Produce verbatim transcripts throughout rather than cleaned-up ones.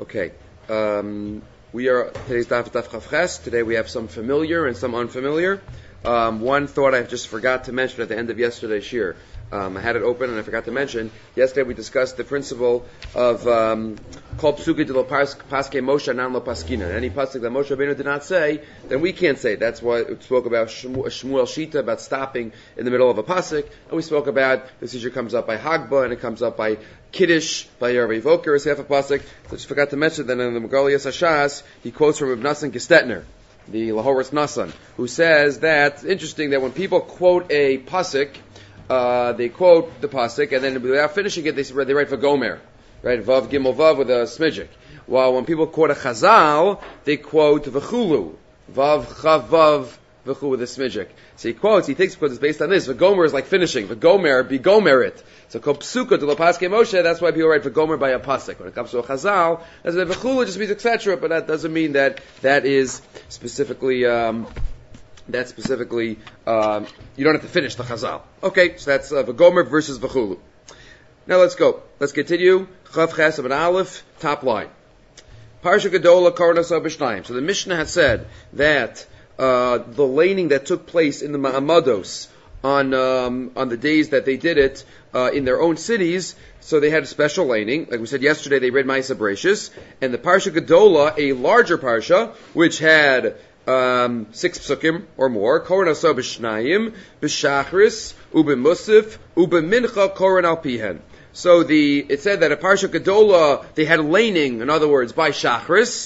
Okay. Um, we are today's daf daf Chavches. Today we have some familiar and some unfamiliar. Um, one thought I just forgot to mention at the end of yesterday's shir. Um, I had it open and I forgot to mention. Yesterday we discussed the principle of kol psuki de lo paske Moshe nan lo paskina. Any pasuk that Moshe Rabbeinu did not say, then we can't say. That's why we spoke about Shmuel Shita about stopping in the middle of a pasuk, and we spoke about this issue comes up by Hagba and it comes up by Kiddush by Yarvei Voker as half a pasuk. So I just forgot to mention that in the Megalias Hashas he quotes from Ibn Nassan Gestetner, the Lahoris Nassan, who says that it's interesting that when people quote a pasuk, Uh, they quote the pasuk, and then without finishing it, they, they write Vagomer, right? Vav Gimel Vav with a smidgik. While when people quote a Chazal, they quote V'chulu, Vav Chav Vav V'chu with a smidgik. So he quotes, he thinks because it's based on this, Vagomer is like finishing, Vagomer, Begomer it. So kol psuka to lo paske Moshe, that's why people write Vagomer by a pasuk. When it comes to a Chazal, that's why V'chulu just means et cetera, but that doesn't mean that that is specifically. Um, That specifically, um, you don't have to finish the Chazal. Okay, so that's uh, V'gomer versus V'chulu. Now let's go. Let's continue. Chav Ches Amud Aleph, top line. Parsha Gedola Karnas Abishnayim. So the Mishnah has said that uh, the laning that took place in the Ma'amados on um, on the days that they did it uh, in their own cities, so they had a special laning. Like we said yesterday, they read Ma'aseh Bereishis, and the Parsha Gedola, a larger Parsha, which had Um, six psukim or more. Koran asa b'shnayim, b'shachris, u'b'musif, u'b'mincha koran al pihen. So the, it said that a Parsha Gedola, they had laning, in other words, by shachris,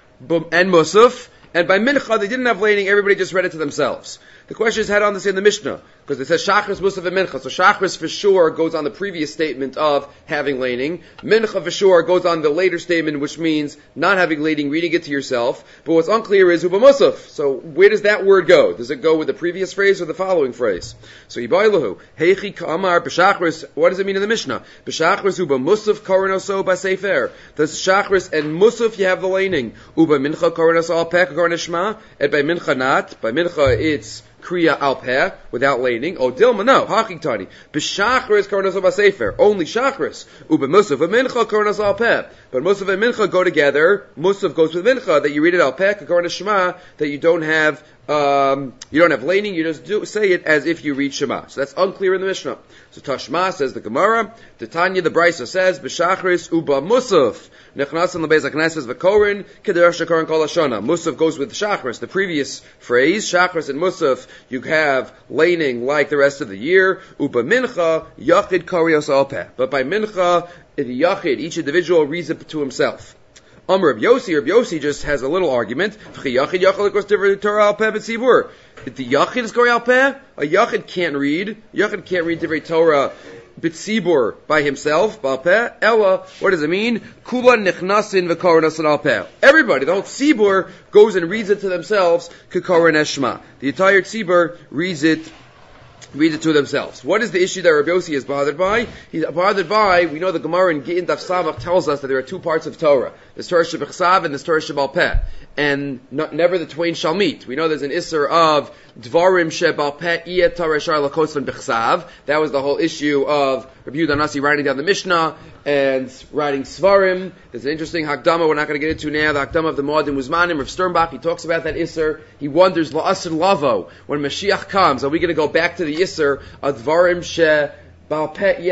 and musaf, and by mincha, they didn't have laning, everybody just read it to themselves. The question is, how to understand the Mishnah? Because it says Shachris, Musaf, and Mincha. So Shachris for sure goes on the previous statement of having laning. Mincha for sure goes on the later statement, which means not having laning, reading it to yourself. But what's unclear is Uba Musaf. So where does that word go? Does it go with the previous phrase or the following phrase? So Yibaylahu, Heichi Kamar, B'Shachris, what does it mean in the Mishnah? B'Shachris, Uba Musaf, Karanoso, B'Sefer. Does Shachris and Musaf you have the laning? Uba Mincha, Karanoso, Al-Peh, Karanishma. And by Mincha not. By Mincha it's Kriya al peh, without laning. Oh, Dilma, no. Hachitani. B'shachris karnas al sefer. Only shachris. Uba musaf and mincha karnas al peh. But musaf and mincha go together. Musaf goes with mincha, that you read it al peh, karnas shema, that you don't have, um, you don't have laning, you just do, say it as if you read shema. So that's unclear in the Mishnah. So Tashma says the Gemara. The Tanya, the Brisa says, b'shachris uba musaf. Nechnasan lebeis hakneses v'korin, kederach shekorin kol hashana. Musaf goes with shachris, the previous phrase. Shachris and musaf, you have laning like the rest of the year. Uba mincha, yachid karios alpeh. But by mincha, the yachid, each individual reads it to himself. Amr Reb Yossi, Reb Yossi just has a little argument. Yachid yachid goes to Torah alpeh b'tzibur. If the yachid is going alpeh, a yachid can't read. Yachid can't read Divrei Torah b'tzibur by himself, b'alpeh. Ella, what does it mean? Kula nechnasin v'karanasan alpeh. Everybody, the whole tzibur goes and reads it to themselves. K'karan eshma. The entire tzibur reads it. Read it to themselves. What is the issue that Rabbi Yossi is bothered by? He's bothered by, we know the Gemara in Gittin Daf Samach tells us that there are two parts of Torah. There's Torah Shebechsav and there's Torah Shebal Peh. And not, never the twain shall meet. We know there's an Isser of Dvarim Shebal Peh Iyet Torah Shar Lakosvan Bechsav. That was the whole issue of Rabbi Yehuda Nasi writing down the Mishnah and writing Svarim. There's an interesting Hakdama we're not going to get into now. The Hakdama of the Moadim Uzmanim of Sternbach. He talks about that Isser. He wonders, La'asr Lavo, when Mashiach comes, are we going to go back to the Isser of Dvarim She Are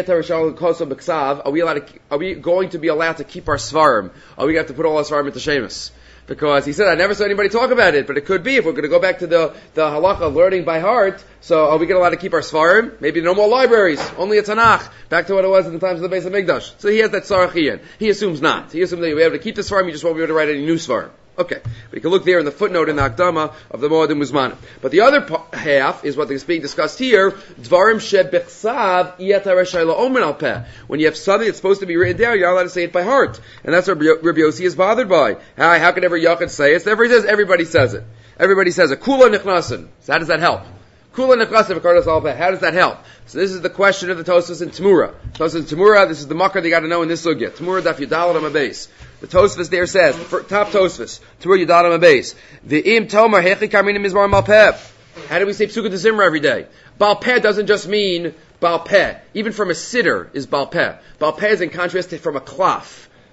we allowed to, are we going to be allowed to keep our svarim? Are we going to have to put all our svarim into shemus? Because he said, I never saw anybody talk about it, but it could be if we're going to go back to the, the halacha learning by heart. So are we going to allow to keep our svarim? Maybe no more libraries, only a Tanakh, back to what it was in the times of the Beis HaMikdash. So he has that sarachiyan. He assumes not. He assumes that you'll be able to keep the svarim, you just won't be able to write any new svarim. Okay, but you can look there in the footnote in the Akdama of the Moadim Uzmanim. But the other pa- half is what is being discussed here. Dvarim shebechsav iyat harashayla omen al peh. When you have something that's supposed to be written down, you're not allowed to say it by heart, and that's what Rabbi Yossi is bothered by. How, how can every yachid say it? So therefore he says everybody says it. Everybody says it. Kula nichnasin. So how does that help? Kula nichnasin v'kardas al peh. How does that help? So this is the question of the Tosfos in Tamura. Tosfos in Tamura. This is the makar they got to know in this sugya. Tamura daf yudal on a base. The Tosfos there says, the top Tosfos, Tamura yudal on a base. The im tomar hechi karminim mizmar malpeh. How do we say Psukkah de Zimra every day? Baal Peh doesn't just mean Baal Peh. Even from a sitter is Baal Peh. Baal Peh is in contrast to from a klaf.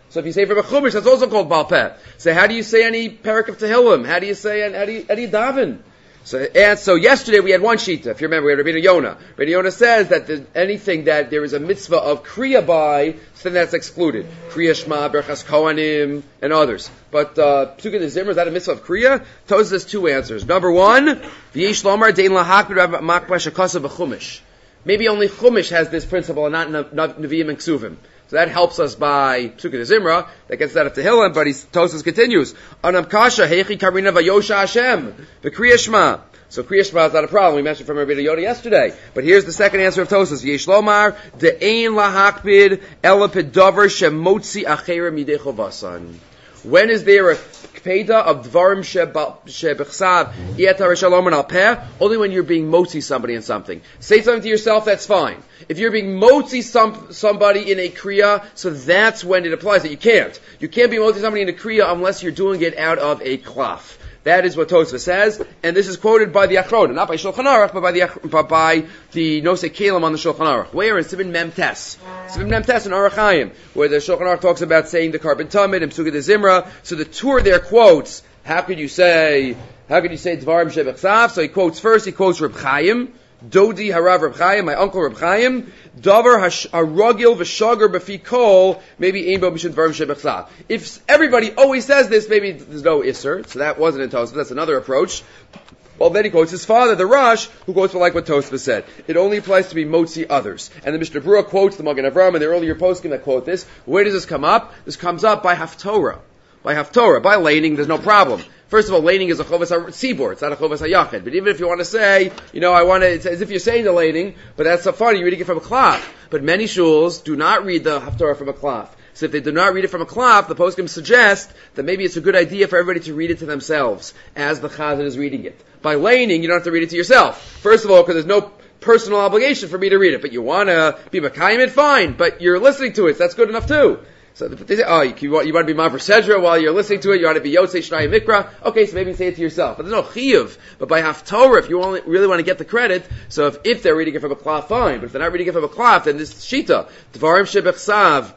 So if you say from a chumash, that's also called Baal Peh. So how do you say any parak of Tehillim? How do you say, how do you, how do you daven? So, and so yesterday we had one shita. If you remember, we had Rabbeinu Yonah. Rabbeinu Yonah says that the, anything that there is a mitzvah of kriya by, so then that's excluded. Kriya Shema, Berchas Kohanim, and others. But uh, Psukim Zimra, is that a mitzvah of kriya? Tosfos has two answers. Number one, V'yesh lomar dein lahakbid makbash akasa b'chumash. Maybe only chumash has this principle, and not Nevi'im and Ksuvim. So that helps us by Psukim Zimra. That gets that up to Tehillim, but Tosfos continues. Anam kasha heichi karina vayosha Hashem v'kriya Shema. So Kriya Shema is not a problem. We mentioned from Rabbeinu Yonah yesterday. But here's the second answer of Tosfos. Yesh lomar de'ein lahakbid ela pedavar shemotzi achera midei chovasan. When is there a kpeda of dvarim shebechsav ietar shalom and al peh? Only when you're being motzi somebody in something. Say something to yourself, that's fine. If you're being motzi some, somebody in a kriya, so that's when it applies. That you can't. You can't be motzi somebody in a kriya unless you're doing it out of a klaf. That is what Tosfos says, and this is quoted by the Achronim, not by Shulchan Aruch, but by the but by the Nosei Kelim on the Shulchan Aruch. Where in Siman Mem Tes, Siman Mem Tes in Aruch Chaim, where the Shulchan Aruch talks about saying the Karban Tamid and Psukim Zimra. So the Tur there quotes, how could you say, how could you say Dvarim Shebechsav? So he quotes first, he quotes Reb Chaim, Dodi Harav Reb Chaim, my uncle Reb Chaim, Davar Harogil V'Shagar B'Fi Kol, maybe Ein Bo Mishum Dvarim Shebechsav. If everybody always says this, maybe there's no Isser, so that wasn't in Tosfos, that's another approach. Well, then he quotes his father, the Rosh, who quotes for like what Tosfos said. It only applies to be motzi others. And the Mishnah Berurah quotes the Magen Avraham and the earlier poskim that quote this. Where does this come up? This comes up by Haftorah. By Haftorah. By laning, there's no problem. First of all, laning is a chovas tzibor. It's not a chovas hayachid. But even if you want to say, you know, I want to, it's as if you're saying the laning, but that's so funny, you're reading it from a klaf. But many shuls do not read the Haftorah from a klaf. So if they do not read it from a klaf, the poskim suggest that maybe it's a good idea for everybody to read it to themselves as the chazan is reading it. By laning, you don't have to read it to yourself. First of all, because there's no personal obligation for me to read it. But you want to be makayim it, fine. But you're listening to it, so that's good enough too. So they say, oh, you, you, want, you want to be Maver Sedra while you're listening to it, you want to be Yotzei Shnai Mikra, okay, so maybe say it to yourself. But there's no chiyuv. But by Haftorah, if you only, really want to get the credit, so if, if they're reading it from a klaf, fine. But if they're not reading it from a klaf, then this is Shita. Dvarim Shebechsav,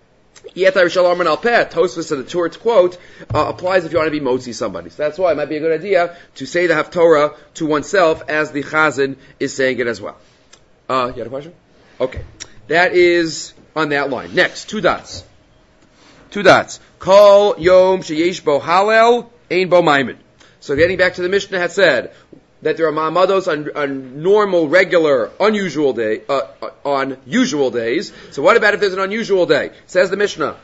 Yetar Shalom and Al Peh, Tosfos and the Torah quote, uh, applies if you want to be motzi somebody. So that's why it might be a good idea to say the Haftorah to oneself as the Chazan is saying it as well. Uh, you had a question? Okay. That is on that line. Next, two dots. Two dots. Kol Yom Sheyesh Bo Halel Ein Bo Maimed. So getting back to the Mishnah had said that there are ma'amados on, on normal, regular, unusual day, uh, on usual days. So what about if there's an unusual day? Says the Mishnah.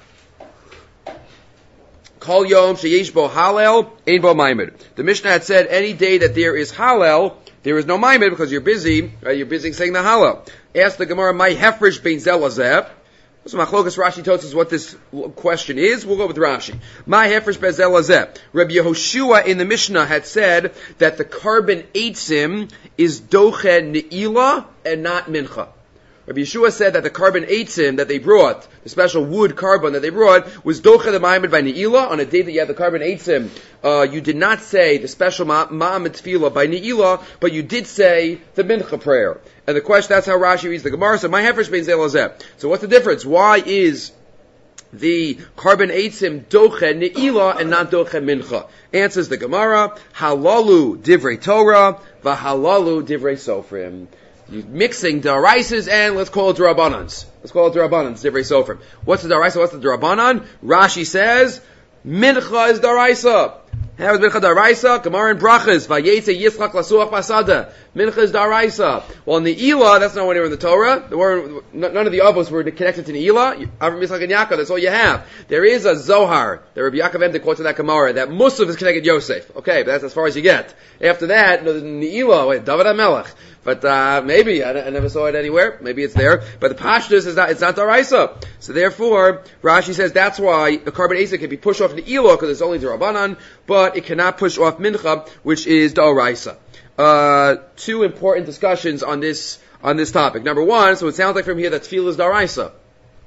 Kol Yom Sheyesh Bo Halel Ein Bo Maimed. The Mishnah had said any day that there is Halel, there is no Maimed because you're busy, right? You're busy saying the Halel. Ask the Gemara, my hefresh bein zel lazeh. So Machlokas Rashi tells us what this question is. We'll go with Rashi. My hefresh bezel lazeh. Rabbi Yehoshua in the Mishnah had said that the carbon eitzim is doche ne'ilah and not mincha. Rabbi Yeshua said that the carbon eitzim that they brought, the special wood carbon that they brought, was doche the ma'amid by ne'ilah. On a day that you had the carbon eitzim, uh, you did not say the special ma'amid tefillah by ne'ilah, but you did say the mincha prayer. And the question, that's how Rashi reads the Gemara. So my hefresh bein zel lazeh. So what's the difference? Why is the carbon eitzim doche ne'ilah and not doche mincha? Answers the Gemara, halalu divrei Torah, v'halalu divrei sofrim. You're mixing daraisas and let's call it darabanans. Let's call it darabanans, divrei sofrim. What's the daraisa? What's the darabanan? Rashi says, mincha is daraisa. How is mincha daraisa? Gemara in brachas, vayetze yitzchak lasuach basada. Mincha is daraisa. Well, in the Elah, that's not anywhere in the Torah. There were, none of the avos were connected to the Elah. Avram, Yitzchak, and Yaakov, that's all you have. There is a Zohar, that Rabbi Yaakov Emde quotes in that Gemara, that Musaf is connected to Yosef. Okay, but that's as far as you get. After that, in the Elah, wait, David HaMelech. But, uh, maybe, I, I never saw it anywhere. Maybe it's there. But the Pashtus is not, it's not daraisa. So therefore, Rashi says that's why the carbon eitzim can be pushed off in the Elah, because it's only darabanan, but it cannot push off mincha, which is daraisa. Uh, two important discussions on this, on this topic. Number one, so it sounds like from here that tefillah is daraisa.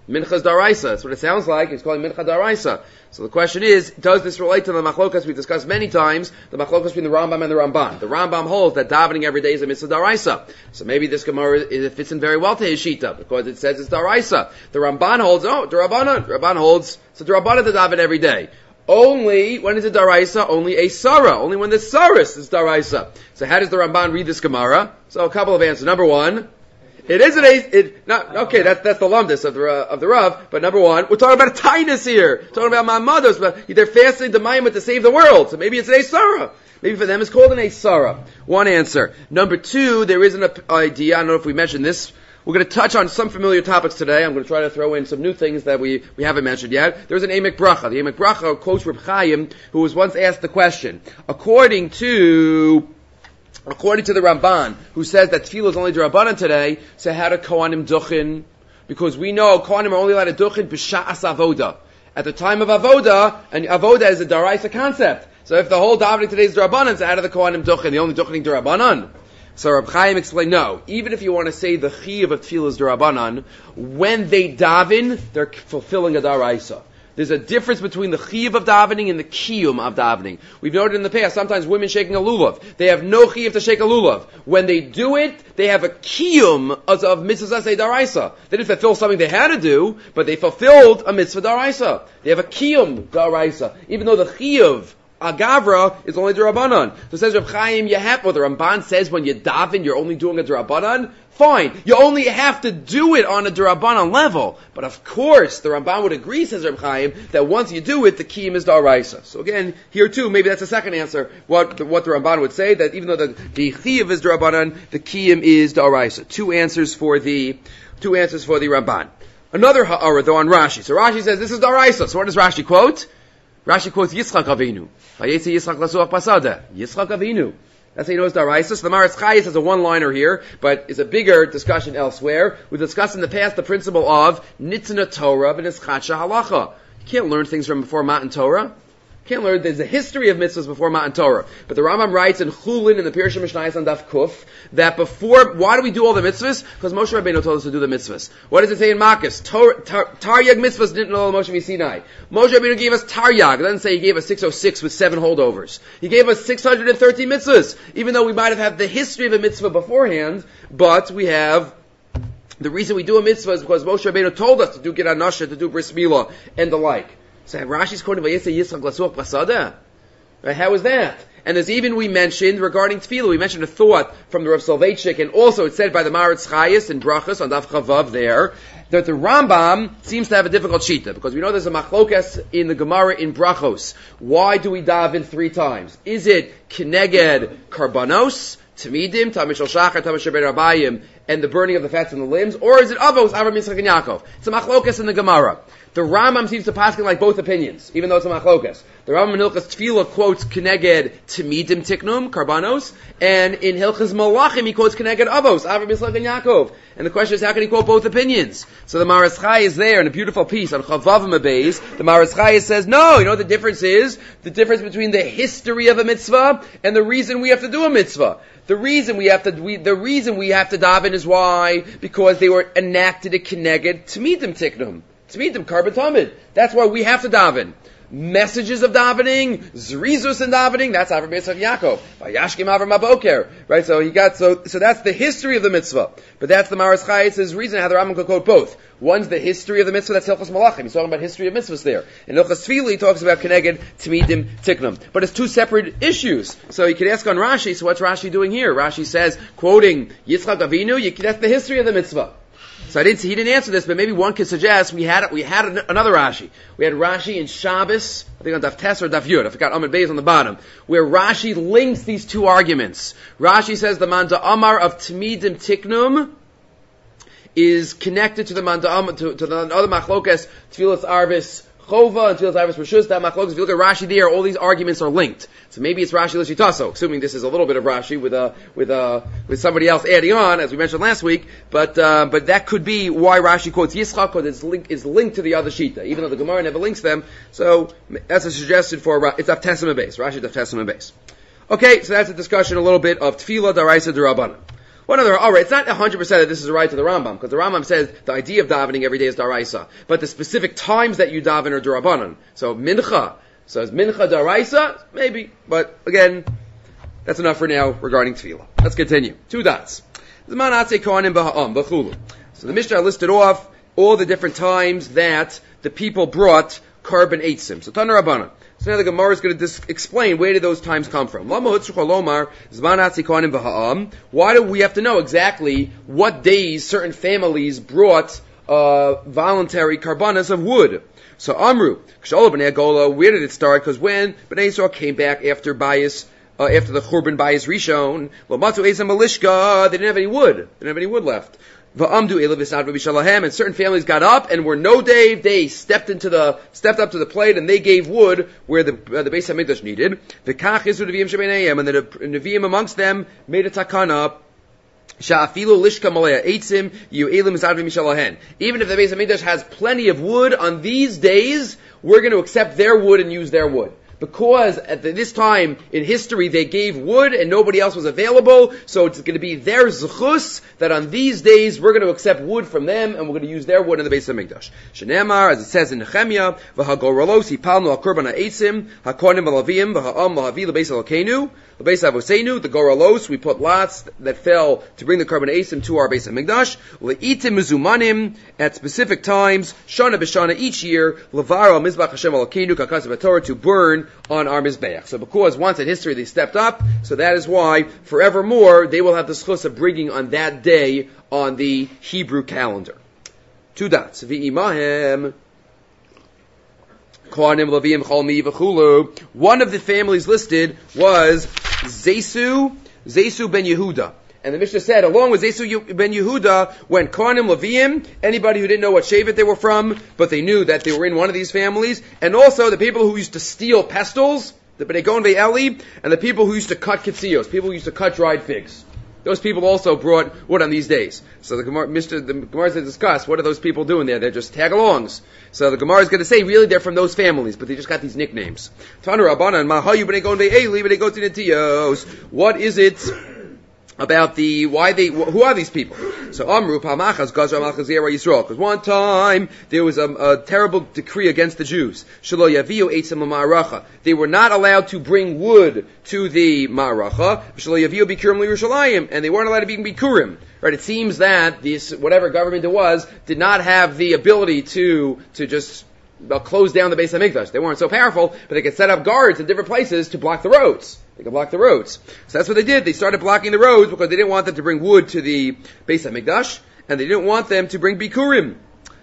Minchas daraisa. That's what it sounds like. He's calling mincha daraisa. So the question is, does this relate to the machlokas we discussed many times, the machlokas between the Rambam and the Ramban? The Rambam holds that davening every day is a mitzvah daraisa. So maybe this Gemara it fits in very well to his shita, because it says it's daraisa. The Ramban holds, oh, D'Rabbanan. Ramban holds, so D'Rabbanan to daven every day. Only, when is it daraisa? Only a sarah. Only when the saris is daraisa. So how does the Ramban read this Gemara? So a couple of answers. Number one, it isn't a, it, not, okay, that's, that's the lumdus of the, uh, of the Rav, but number one, we're talking about a tinus here. We're talking about my mothers, but they're fasting the mayim to save the world. So maybe it's an Asara. Maybe for them it's called an Asara. One answer. Number two, there is an idea, I don't know if we mentioned this, we're going to touch on some familiar topics today. I'm going to try to throw in some new things that we, we haven't mentioned yet. There's an Emek Bracha. The Emek Bracha quotes Reb Chaim, who was once asked the question, according to According to the Ramban, who says that tefillah is only d'Rabbanan today, so how do Kohanim duchen? Because we know Kohanim are only allowed to duchen b'sha'as avoda. At the time of avoda, and avoda is a daraisa concept. So if the whole davening today is d'Rabbanan, so how do the Kohanim duchen? The only duchening d'Rabbanan. So Reb Chaim explained, no. Even if you want to say the chiyuv of tefillah is d'Rabbanan, when they daven, they're fulfilling a daraisa. There's a difference between the chiyuv of davening and the kiyum of davening. We've noted in the past, sometimes women shaking a lulav. They have no chiyuv to shake a lulav. When they do it, they have a kiyum of, of mitzvah aseh daraisa. They didn't fulfill something they had to do, but they fulfilled a mitzvah daraisa. They have a kiyum daraisa. Even though the chiyuv Agavra is only d'Rabbanan. So says Reb Chaim, you have, well, the Ramban says when you daven, you're only doing a d'Rabbanan. Fine. You only have to do it on a d'Rabbanan level. But of course, the Ramban would agree, says Reb Chaim, that once you do it, the kiyum is d'Araisa. So again, here too, maybe that's the second answer, what the, what the Ramban would say, that even though the, the chiyuv is d'Rabbanan, the kiyum is d'Araisa. Two answers for the, two answers for the Ramban. Another ha'ara, though, on Rashi. So Rashi says, this is d'Araisa. So what does Rashi quote? Rashi quotes Yitzchak Avinu. Vayetzi Yitzchak lasuach pasada. Yitzchak Avinu. That's how you know it's D'Araisa. So the Maharatz Chayes has a one-liner here, but it's a bigger discussion elsewhere. We've discussed in the past the principle of Nitzana Torah v'Nischacha Halacha. You can't learn things from before Matan Torah. You can't learn, there's a history of mitzvahs before Matan Torah. But the Rambam writes in Chulin, in the Pirush Mishnayos on Daf Kuf, that before, why do we do all the mitzvahs? Because Moshe Rabbeinu told us to do the mitzvahs. What does it say in Makkas? Tar, tar, Taryag mitzvahs didn't know Moshe Sinai. Moshe Rabbeinu gave us Taryag. It doesn't say he gave us six oh six with seven holdovers. He gave us six hundred thirty mitzvahs. Even though we might have had the history of a mitzvah beforehand, but we have the reason we do a mitzvah is because Moshe Rabbeinu told us to do Gid Hanasha, to do Bris Milah, and the like. So Rashi's quoting Vayetze Yitzchak lasuach pasada. Right? How is that? And as even we mentioned regarding tefillah, we mentioned a thought from the Rav Soloveitchik, and also it's said by the Maharatz Chayes in Brachos on Daf Chavav there, that the Rambam seems to have a difficult shita, because we know there's a machlokas in the Gemara in Brachos. Why do we daven three times? Is it Kineged Karbanos, Tamidim, Tamishal Shachar, Tamishal Ben Rabayim, and the burning of the fats in the limbs, or is it Avos, Avram Yitzchak and Yaakov? It's a machlokas in the Gemara. The Rambam seems to paskin like both opinions, even though it's a machlokas. The Rambam in Hilchas Tefillah quotes Keneged Tamidim Tiknum, Karbanos, and in Hilchas Malachim he quotes Keneged Avos, Avram Yitzchak and Yaakov. And the question is, how can he quote both opinions? So the Maharatz Chai is there in a beautiful piece on Chavav Mabeis. The Maharatz Chai says, no, you know what the difference is? The difference between the history of a mitzvah and the reason we have to do a mitzvah. The reason we have to, we, the reason we have to daven is why? Because they were enacted at Keneged Tamidim Tiknum. Tamidim, Karban Tamid. That's why we have to daven. Messages of davening, Zrizus in davening, that's Avram Yitzchak Yaakov. Vayashkim Avram Aboker. Right, so he got, so, so that's the history of the mitzvah. But that's the Maharatz Chayes' reason how the Rambam could quote both. One's the history of the mitzvah, that's Hilchos Malachim. He's talking about history of mitzvahs there. And Hilchos Tefillah, he talks about Keneged Tamidim Tiknum. But it's two separate issues. So you could ask on Rashi, so what's Rashi doing here? Rashi says, quoting Yitzchak Avinu, you, that's the history of the mitzvah. So I didn't see, he didn't answer this, but maybe one could suggest we had we had another Rashi. We had Rashi in Shabbos, I think on Daf Tes or Daf Yud, I forgot, Amud Beis on the bottom, where Rashi links these two arguments. Rashi says the Manda Amar of Tamidim Tiknum is connected to the Manda Amar, to, to the other Machlokas, Tfilas Arvis Chova and Tfilas Arvis Rishus, that Machlokas. If you look at Rashi there, all these arguments are linked. So maybe it's Rashi Lishitaso, assuming this is a little bit of Rashi with uh, with uh, with somebody else adding on, as we mentioned last week. But uh, but that could be why Rashi quotes Yitzchak, because it's linked is linked to the other Shita, even though the Gemara never links them. So that's a suggestion for it's Daf Tesima base. Rashi Daf Tesima base. Okay, so that's a discussion a little bit of Tefillah D'Araisa D'Rabbanan. Well, no, all right, it's not one hundred percent that this is right to the Rambam, because the Rambam says the idea of davening every day is daraisa, but the specific times that you daven are durabanan. So mincha, so is mincha daraisa? Maybe, but again, that's enough for now regarding tefillah. Let's continue. Two dots. So the Mishnah listed off all the different times that the people brought carbon eitzim. So Tana Rabbanan. So now the Gemara is going to dis- explain where did those times come from. Why do we have to know exactly what days certain families brought uh, voluntary karbanas of wood? So Amru, where did it start? Because when Bnei Yisrael came back after Bayis, uh, after the Churban Bayis Rishon, they didn't have any wood. They didn't have any wood left. And certain families got up and were no Dave. They stepped into the stepped up to the plate and they gave wood where the uh, the Beis Hamikdash needed. And the Nevi'im amongst them made a takana. Even if the Beis Hamikdash has plenty of wood on these days, we're going to accept their wood and use their wood. Because at this time in history they gave wood and nobody else was available, so it's going to be their zechus that on these days we're going to accept wood from them and we're going to use their wood in the Beis Hamikdash. Shenemar, as it says in Nehemiah, v'hagorolos hipalnu al-korban ha'etzim hakonim v'lavim v'ha'am v'havi l'beis Elokeinu l'beis Avoseinu. The gorolos, we put lots that fell to bring the korban ha'etzim to our Beis Hamikdash. Le'itim mezumanim at specific times, shana b'shana each year, levar al mizbach Hashem Elokeinu k'kas v'torah to burn on our Mizbeach. So because once in history they stepped up, so that is why forevermore they will have the schus of bringing on that day on the Hebrew calendar. Two dots. V'imahem Kohanim Leviim Chalmi v'chulu. One of the families listed was Zesu, Zesu ben Yehuda. And the Mishnah said, along with Zesu ben Yehuda, went Kohanim Leviim, anybody who didn't know what Shevet they were from, but they knew that they were in one of these families, and also the people who used to steal pestles, the Bnei Gon ve'Eli, and the people who used to cut kitzios, people who used to cut dried figs. Those people also brought wood on these days. So the Gemara, Mister the Gemara is going to discuss, what are those people doing there? They're just tag-alongs. So the Gemara is going to say, really, they're from those families, but they just got these nicknames. Tanu Rabbanan, Mahayu Bnei Gon ve'Eli, Bnei Gon tinetiyos. What is it about the, why they, who are these people? So Amru Palmachas Gazra Malchas Zera Yisrael. Because one time there was a, a terrible decree against the Jews. Shelo Yaviu Eitzim Ma'aracha. They were not allowed to bring wood to the Ma'aracha. Shelo Yaviu Bikurim LeYerushalayim, and they weren't allowed to be Bikurim. Right? It seems that this, whatever government it was, did not have the ability to to just uh, close down the Beis Hamikdash. They weren't so powerful, but they could set up guards in different places to block the roads. They could block the roads. So that's what they did. They started blocking the roads because they didn't want them to bring wood to the Beis Hamikdash, and they didn't want them to bring bikurim.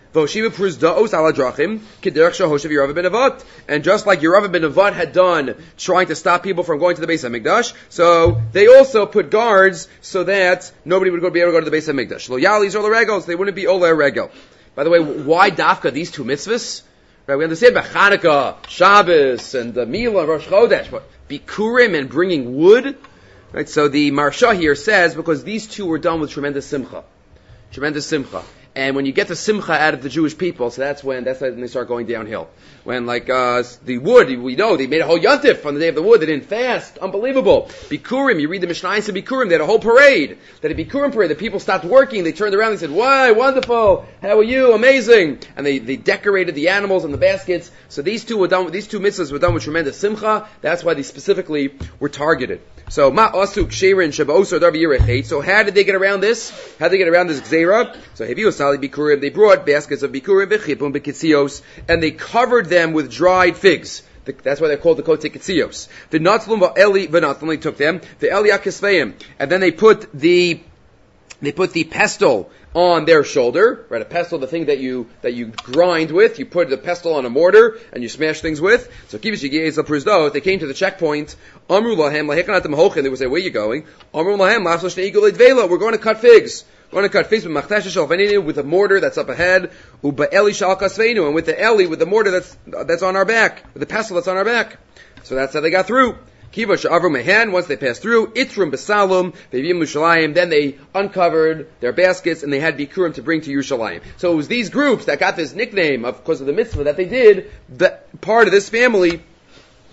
And just like Yerav ben Nevat had done, trying to stop people from going to the Beis Hamikdash, so they also put guards so that nobody would be able to go to the Beis Hamikdash. Lo yalis or regos, they wouldn't be oler regel. By the way, why dafka these two mitzvahs? Right, we understand about Chanukah, Shabbos, and the Milah, Rosh Chodesh, but bikurim and bringing wood, right? So the Marsha here says because these two were done with tremendous simcha, tremendous simcha, and when you get the simcha out of the Jewish people, so that's when that's when they start going downhill. When like uh, the wood, we know they made a whole yontif on the day of the wood. They didn't fast, unbelievable. Bikurim, you read the Mishnah and Bikurim, they had a whole parade. They had a Bikurim parade. The people stopped working. They turned around. They said, "Why, wonderful! How are you? Amazing!" And they, they decorated the animals and the baskets. So these two were done. These two mitzvahs were done with tremendous simcha. That's why these specifically were targeted. So ma asuk sherin shabaosar darbi yirechait. So how did they get around this? How did they get around this gzeira? So heviu sali bikurim. They brought baskets of bikurim bechipum bekitzios, and they covered them with dried figs. The, that's why they're called the kote kitzios. The natzlum eli v'natzlum, they took them. The eli akisveim, and then they put the they put the pestle on their shoulder, right? A pestle, the thing that you that you grind with. You put the pestle on a mortar and you smash things with. So kivish yigeiz l'pruzdo. They came to the checkpoint. Amru lahem lahekanatem hochin. They would say, "Where are you going?" Amru lahem laflosh neigul edvela. We're going to cut figs. We're going to cut figs with machtash shalvaninu, with a mortar that's up ahead. Uba eli shalkasveinu, and with the eli, with the mortar that's that's on our back, with the pestle that's on our back. So that's how they got through. Kiva sha'avru mehen, once they passed through, itrum besalum, v'yivim Yerushalayim, then they uncovered their baskets and they had bikurim to bring to Yerushalayim. So it was these groups that got this nickname of, because of the mitzvah that they did, that part of this family,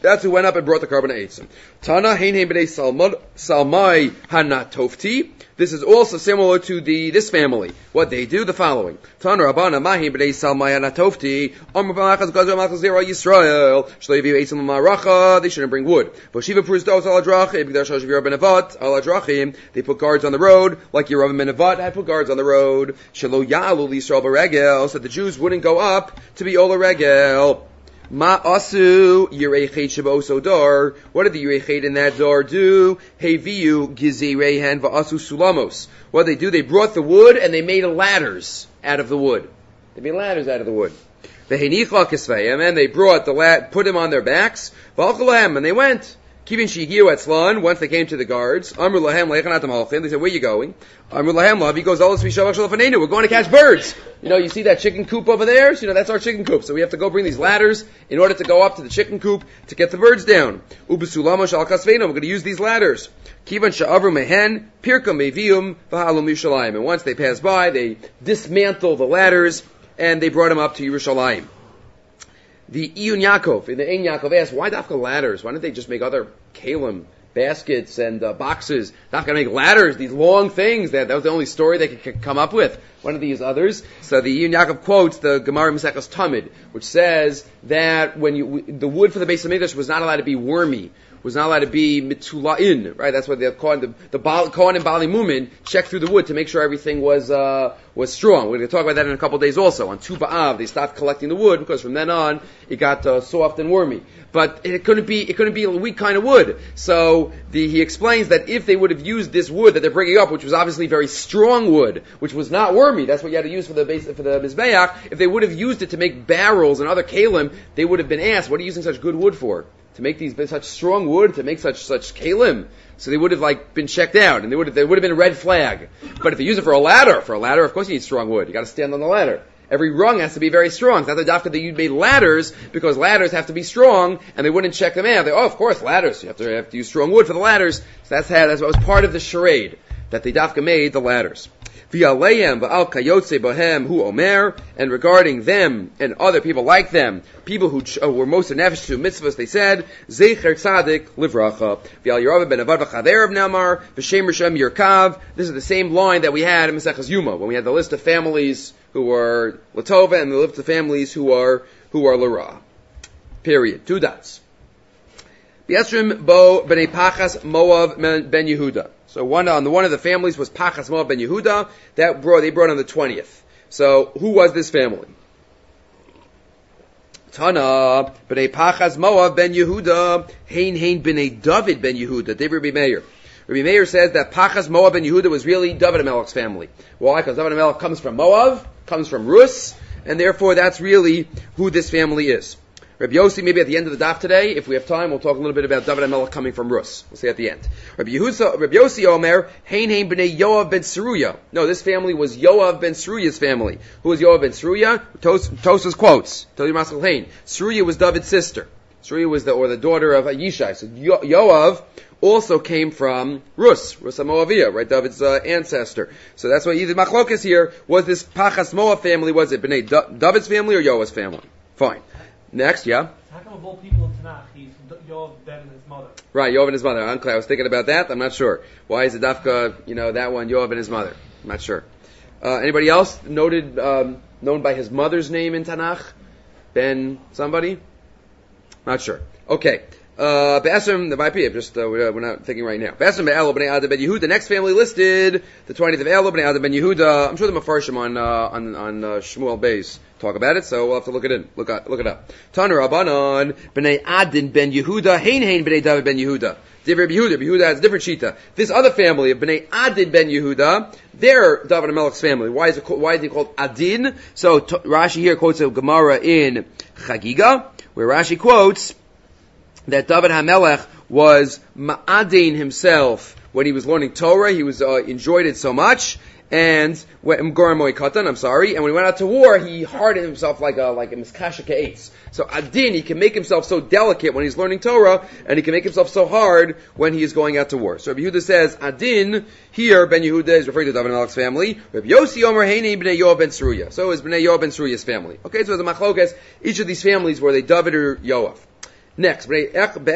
That's who went up and brought the carbon eitzim. Tana hein hein b'nei salmai hanatofti. This is also similar to the this family. What they do, the following. Tana Rabbana mahin b'nei salmai hanatofti. Amr v'machas gazra machas zera Yisrael. Shlo yiviu eitzim l'maracha. They shouldn't bring wood. V'shiva prustos al adrachim. B'gdash hashav Yerah ben Nevat al adrachim. They put guards on the road, like Yerah ben Nevat had put guards on the road. Shelo yalu l'Yisrael b'regel. So the Jews wouldn't go up to be ola regel. Ma asu yirechet shebo dar. What did the yirechet in that door do? Heviu gizirehen va'asu sulamos. What did they do? They brought the wood and they made ladders out of the wood. They made ladders out of the wood. Vehenicha kisveyim, and they brought the lad, put them on their backs. V'alchalahem, and they went. Kivin shigiu etzlan. Once they came to the guards, Amru lahem leichanat malchim. They said, "Where are you going?" Amru lahem lav. He goes, "Olas vishavach shalafanenu. We're going to catch birds. You know, you see that chicken coop over there? So, you know, that's our chicken coop. So we have to go bring these ladders in order to go up to the chicken coop to get the birds down. Ubesulamo shal kasveinu. We're going to use these ladders. Kivan sha'avru mehen pirkam mevium v'halum Yerushalayim. And once they passed by, they dismantled the ladders and they brought them up to Yerushalayim. The Iyun Yaakov, in the Ein Yaakov asked, why dafka ladders? Why don't they just make other kalim, baskets, and uh, boxes? Dafka make ladders, these long things. That, that was the only story they could, could come up with. Why don't they use others? So the Iyun Yaakov quotes the Gemara Maseches Tamid, which says that when you, the wood for the Beis Hamikdash was not allowed to be wormy, was not allowed to be mitula'in, right? That's what the Kohen, the, the Kohen and Bali Mumin checked through the wood to make sure everything was, uh, was strong. We're going to talk about that in a couple of days also. On Tu B'Av, they stopped collecting the wood because from then on, it got, uh, soft and wormy. But it couldn't be, it couldn't be a weak kind of wood. So, the, he explains that if they would have used this wood that they're bringing up, which was obviously very strong wood, which was not wormy, that's what you had to use for the base, for the Mizbeach, if they would have used it to make barrels and other kalim, they would have been asked, what are you using such good wood for? To make these such strong wood, to make such such kalim, so they would have like been checked out, and they would have they would have been a red flag. But if you use it for a ladder, for a ladder, of course you need strong wood. You got to stand on the ladder. Every rung has to be very strong. It's not the dafka that you made ladders because ladders have to be strong, and they wouldn't check them out. They, oh, of course, ladders. You have to you have to use strong wood for the ladders. So that's how that's what was part of the charade that the dafka made the ladders. V'aleihem v'al kayotze bohem hu omer, and regarding them and other people like them, people who ch- uh, were most nefesh to mitzvahs, they said, Zecher tzadik livracha. V'al Yerava ben Avad v'chader of Namar, v'shem Rishem Yerkav. This is the same line that we had in Maseches Yuma, when we had the list of families who were Latova and the list of families who are, who are Lara. Period. Two dots. B'yesrim bo b'nei Pachas Moav ben Yehuda. So one on the one of the families was Pachas Moav ben Yehuda. That brought they brought on the twentieth. So who was this family? Tana b'nei Pachas Moav ben Yehuda, Hein Hein b'nei David ben Yehuda. David Rabbi Meir. Rabbi Meir says that Pachas Moav ben Yehuda was really David HaMelech's family. Why? Because David HaMelech comes from Moav, comes from Rus, and therefore that's really who this family is. Rabbi Yossi, maybe at the end of the daf today, if we have time, we'll talk a little bit about David HaMelech coming from Rus. We'll see at the end. Rabbi Yehusa, Rabbi Yossi Omer, Hein Hein b'nei Yoav ben Seruya. No, this family was Yoav ben Seruya's family. Who was Yoav ben Seruya? Tos, Tosas quotes. Tell you Maskal Hein. Seruya was David's sister. Seruya was the, or the daughter of Yishai. So Yo, Yoav also came from Rus, Rus HaMoaviyah, right? David's uh, ancestor. So that's why either Machlokas here was this Pachas Moav family, was it b'nei da- David's family or Yoav's family? Fine. Next, yeah? How come of all people in Tanakh, he's Yoav ben and his mother? Right, Yoav and his mother. Unclear. I was thinking about that. I'm not sure. Why is the dafka, you know, that one, Yoav and his mother? I'm not sure. Uh, anybody else noted, um, known by his mother's name in Tanakh? Ben somebody? Not sure. Okay. Uh, Be'esrim, the might be, just, uh, we're, we're not thinking right now. Be'esrim be'elo b'nei Ada ben Yehuda. The next family listed, the twentieth of Elo b'nei Ada ben Yehuda. I'm sure the Mefarshim on, uh, on, on, uh, Shmuel Beis talk about it, so we'll have to look it in. Look at, look it up. Tanur Rabbanon b'nei Adin ben Yehuda. Hein hein b'nei David ben Yehuda. Different Yehuda. Yehuda has a different shita. This other family of b'nei Adin ben Yehuda, they're David HaMelech's family. Why is it, why is it called Adin? So, t- Rashi here quotes a Gemara in Chagiga, where Rashi quotes that David HaMelech was ma'adin himself when he was learning Torah. He was uh, enjoyed it so much, and when Goramoy Katan, I'm sorry, and when he went out to war, he hardened himself like a like a miskasha ka'etz. So adin, he can make himself so delicate when he's learning Torah, and he can make himself so hard when he is going out to war. So Rabbi Yehuda says adin here. Ben Yehuda is referring to David HaMelech's family. Rabbi Yossi Omer Heini b'nei Yoav ben Seruya. So is b'nei Yoav ben Seruya's family. Okay, so the machlokas, each of these families were they David or Yoav. Next, the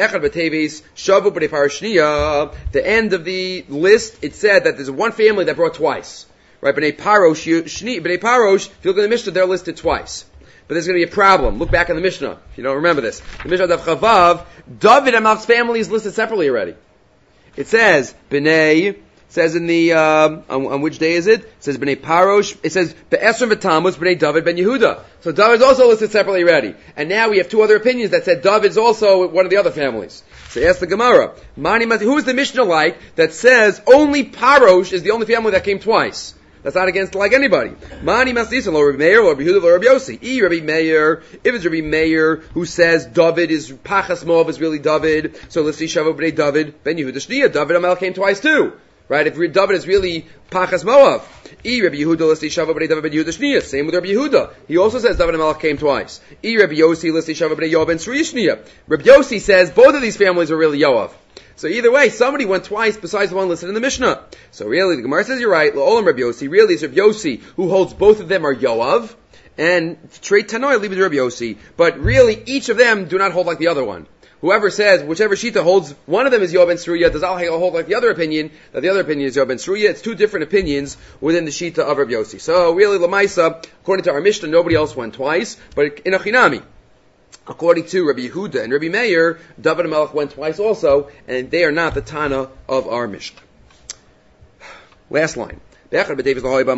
end of the list, it said that there's one family that brought twice. Right? B'nai Parosh, B'nai Parosh, if you look at the Mishnah, they're listed twice. But there's going to be a problem. Look back in the Mishnah, if you don't remember this. The Mishnah of Chavav, David HaMelech's family is listed separately already. It says, B'nai, it says in the, um, on, on which day is it? It says B'nai Parosh, it says, Be'esrim v'Tammuz, B'nai David ben Yehuda. So David's also listed separately already. And now we have two other opinions that said David's also one of the other families. So ask the Gemara, Mani Mati, who is the Mishnah like that says only Parosh is the only family that came twice? That's not against like anybody. Mani Maslisan, Lord Rabbi Meir, Lord Rabbi Yehuda, Lord Rabbi Yossi. E Rabbi Meir, if it's Rabbi Meir who says David is Pachas Moav is really David, so let's see Shava B'nai David ben Yehuda Shniya. David HaMelech came twice too, right? If David is really Pachas Moav, E Rabbi Yehuda, let's see Shava B'nai David ben Yehuda Shniya. Same with Rabbi Yehuda. He also says David HaMelech came twice. E Rabbi Yossi, let's see Shava B'nai Yoav ben Sri Shniya. Rabbi Yossi says both of these families are really Yoav. So either way, somebody went twice besides the one listed in the Mishnah. So really, the Gemara says you're right. L'olam Rabbi Yossi. Really, it's Rabbi Yossi who holds both of them are Yoav, and Trey Tanoi leave it to Rabbi Yossi. But really, each of them do not hold like the other one. Whoever says, whichever Shita holds, one of them is Yoav ben Sruya, does not hold like the other opinion, that the other opinion is Yoav ben Sruya. It's two different opinions within the Shita of Rabbi Yossi. So really, Lamaisa, according to our Mishnah, nobody else went twice, but in a Chinami. According to Rabbi Yehuda and Rabbi Meir, David HaMelech went twice also, and they are not the Tana of our Mishnah. Last line. On the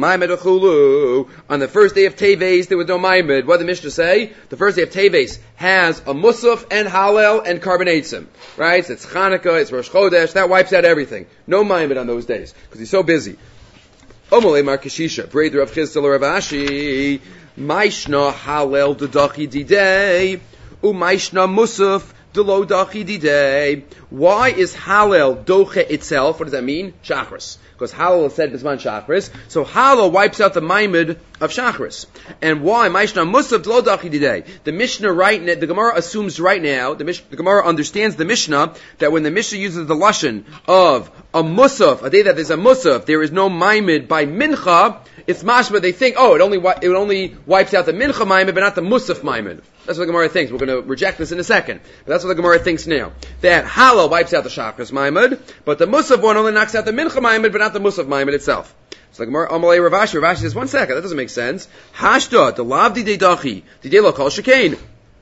first day of Teves, there was no Maimed. What did the Mishnah say? The first day of Teves has a Musaf and Hallel and Karbonatzim. Right? So it's Chanukah, it's Rosh Chodesh, that wipes out everything. No Maimed on those days, because he's so busy. Omole Mar Keshisha, Breder of Chisdel Rav Ashi, Maishna Hallel Dedachi Didei, Umaishna Musaf Delo Dachi Didei. Why is Hallel Doche itself? What does that mean? Shachris. Because Hallel is said Bisman Shachris. So Hallel wipes out the Maimed of Shachris. And why? Maishna Musaf Delo Dachi Didei. The Mishnah right now, the Gemara assumes right now, the, Mish, the Gemara understands the Mishnah, that when the Mishnah uses the Lashon of a Musaf, a day that there's a Musaf, there is no Maimed by Mincha, it's mashma, they think, oh, it only it only wipes out the Mincha Maimed, but not the Musaf Maimed. That's what the Gemara thinks. We're going to reject this in a second. But that's what the Gemara thinks now. That Hallel wipes out the Shachris Maimed, but the Musaf one only knocks out the Mincha Maimed, but not the Musaf Maimed itself. So the Gemara, Amalei Ravashi, Ravashi says, one second, that doesn't make sense. Hashda, the Lavdi de Dachi, Didei lo kol shekain.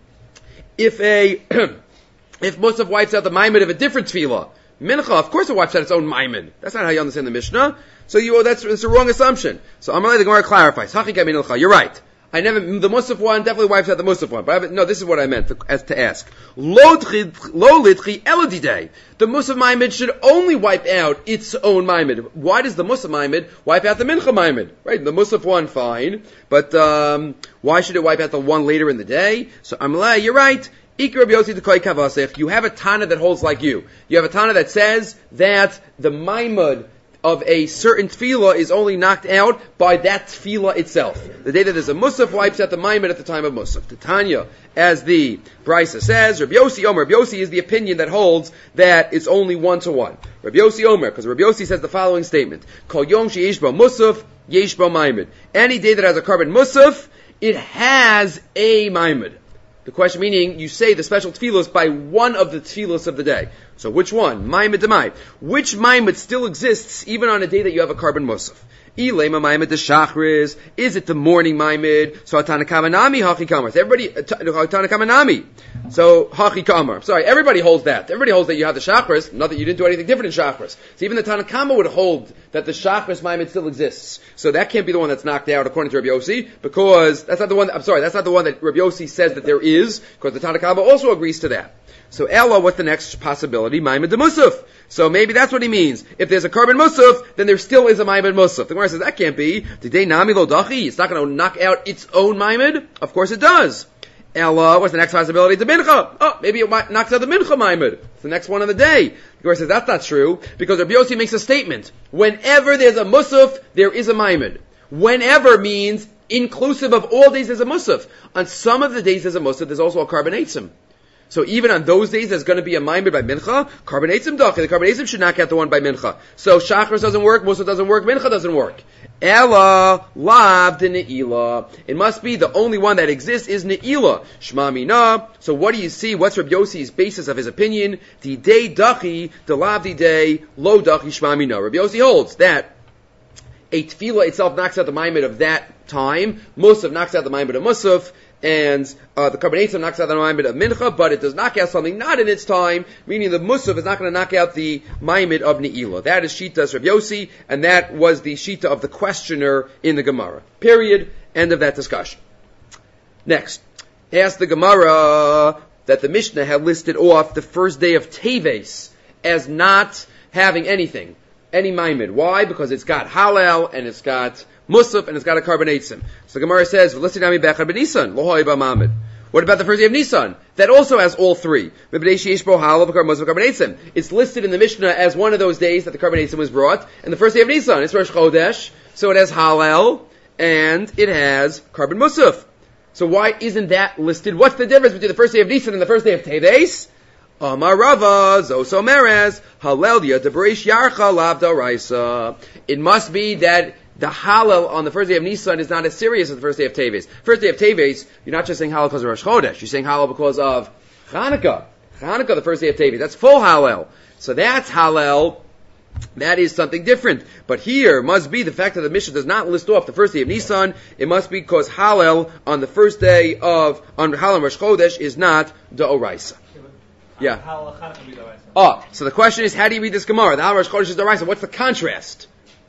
If a, if Musaf wipes out the Maimed of a different tefillah, Mincha, of course it wipes out its own Maimed. That's not how you understand the Mishnah. So you, oh, that's, that's a wrong assumption. So Amalei, the Gemara clarifies. Hachika minilcha, you're right. I never, the Musaf one definitely wipes out the Musaf one. But I no, this is what I meant to, as to ask. Lo litchi elodidei. The Musaf Maimed should only wipe out its own Maimed. Why does the Musaf Maimed wipe out the Mincha Maimed? Right? The Musaf one, fine. But, um, why should it wipe out the one later in the day? So, Amalei, you're right. You have a Tana that holds like you. You have a Tana that says that the Maimed of a certain tefillah is only knocked out by that tefillah itself. The day that there's a Musaf wipes out the Maimed at the time of Musaf. Titania, as the Brisa says, Rabbi Yossi Omer. Rabbi Yossi is the opinion that holds that it's only one to one. Rabbi Yossi Omer, because Rabbi Yossi says the following statement: Kol Yom sheyesh bo Musaf, yesh bo Maimed. Any day that has a carbon Musaf, it has a Maimed. The question meaning, you say the special tefillos by one of the tefillos of the day. So which one? Maimed demai. Which Maimed still exists even on a day that you have a carbon musaf? Ilema Maimed de Shachris. Is it the morning Maimed? So Atana Kamanami Hachi Kamar. Everybody, Atana Kamanami. So Hachi Kamar. Sorry, everybody holds that. Everybody holds that you have the Shachris, not that you didn't do anything different in Shachris. So even the Tanakama would hold that the Shachris Maimed still exists. So that can't be the one that's knocked out according to Rabbi Yossi, because that's not the one, that, I'm sorry, that's not the one that Rabbi Yossi says that there is, because the Tanakama also agrees to that. So Ella, what's the next possibility? Maimed de Musaf. So maybe that's what he means. If there's a carbon Musaf, then there still is a Maimed Musaf. The Gemara says that can't be. Didei nami lo dachi. It's not going to knock out its own Maimed. Of course it does. Ella, what's the next possibility? The Mincha. Oh, maybe it knocks out the Mincha Maimed. It's the next one of the day. The Gemara says that's not true, because Rabbi Yossi makes a statement. Whenever there's a Musaf, there is a Maimed. Whenever means inclusive of all days there's a Musaf. On some of the days there's a Musaf, there's also a Karbonatzim. So even on those days, there's going to be a Maimed by Mincha. Karbonatzim dachi. The Karbonatzim should knock out the one by Mincha. So Shachris doesn't work, Musaf doesn't work, Mincha doesn't work. Ella lav de ne'ilah. It must be the only one that exists is ne'ilah. Shma mina. So what do you see? What's Rabbi Yossi's basis of his opinion? The day dachi, the lav the day, lo dachi shma mina. Rabbi Yossi holds that a tefillah itself knocks out the ma'amid of that time. Musaf knocks out the ma'amid of Musaf. And uh, the Karban Eitzim knocks out the Ma'amid of Mincha, but it does knock out something not in its time, meaning the Musaf is not going to knock out the Ma'amid of Ne'ilah. That is Shita's Rabbi Yossi, and that was the Shita of the questioner in the Gemara. Period. End of that discussion. Next. Ask the Gemara that the Mishnah had listed off the first day of Teves as not having anything, any Ma'amid. Why? Because it's got Halal, and it's got Musaf, and it's got a Karban Eitzim. So the Gemara says, what about the first day of Nisan? That also has all three. It's listed in the Mishnah as one of those days that the Karban Eitzim was brought, and the first day of Nisan, it's Rosh Chodesh, so it has Halal, and it has Karban Musaf. So why isn't that listed? What's the difference between the first day of Nisan and the first day of Teves? Amar Rava, Zos Omeres, Halelia, Debreish Yarcha, Lav Daraisa. It must be that the Halal on the first day of Nisan is not as serious as the first day of Teves. First day of Teves, you're not just saying Halal because of Rosh Chodesh. You're saying Halal because of Chanukah. Chanukah, the first day of Teves. That's full Halal. So that's Halal. That is something different. But here must be the fact that the Mishnah does not list off the first day of Nisan. It must be because Halal on the first day of, on Halal Rosh Chodesh is not D'oraisa. Yeah. Oh, so the question is, how do you read this Gemara? The Halal Rosh Chodesh is D'oraisa. What's the contrast?